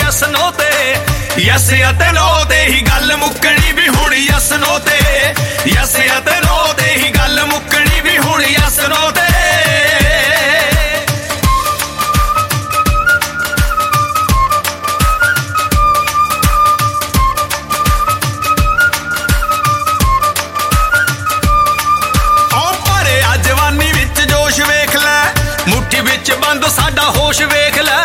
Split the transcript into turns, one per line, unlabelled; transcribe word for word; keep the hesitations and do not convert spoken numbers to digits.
yes ਨੋ ਤੇ yes ਅਤੇ ਨੋ ਤੇ ਹੀ ਗੱਲ ਮੁੱਕਣੀ ਵੀ ਹੁਣ ਯਸ ਨੋ ਤੇ ਯਸ ਅਤੇ ਨੋ ਤੇ ਹੀ ਗੱਲ ਮੁੱਕਣੀ ਵੀ ਹੁਣ ਯਸ ਨੋ ਤੇ ਮੁੱਠੀ ਵਿੱਚ ਬੰਦ ਸਾਡਾ ਹੋਸ਼ ਵੇਖ ਲੈ